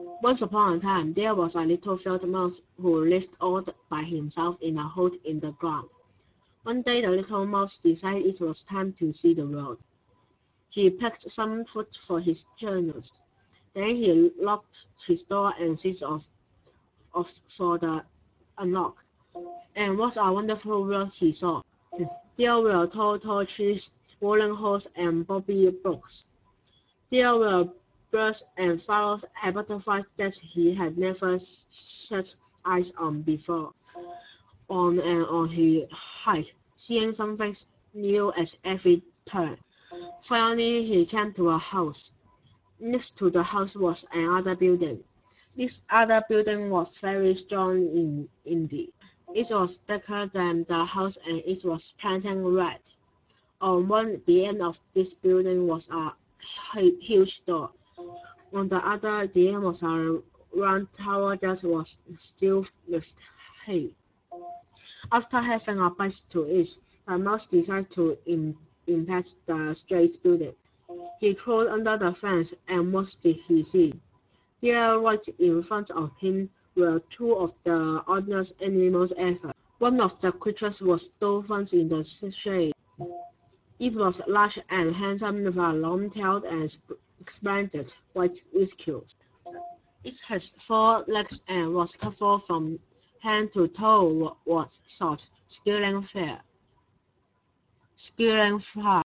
Once upon a time, there was a little field mouse who lived all by himself in a hole in the ground. One day, the little mouse decided it was time to see the world. He picked some food for his journey. Then he locked his door and switched off for the unlock. And what a wonderful world he saw! There were tall trees, rolling hills, and bubbly brooks. There were birds and flowers and butterflies that he had never set eyes on before. On and on he hiked, seeing something new at every turn. Finally, he came to a house. Next to the house was another building. This other building was very strong indeed. It was thicker than the house and it was painted red. On the end of this building was a huge door. On the other, the end was a round tower that was still with hay. After having a bite to eat, the mouse decided to inspect the straight building. He crawled under the fence, and what did he see? There, right in front of him, were two of the oddest animals ever. One of the creatures was dolphins in the shade. It was large and handsome with a long tail and splendid white whiskers. It had 4 legs and was covered from head to toe with short, scaling fur.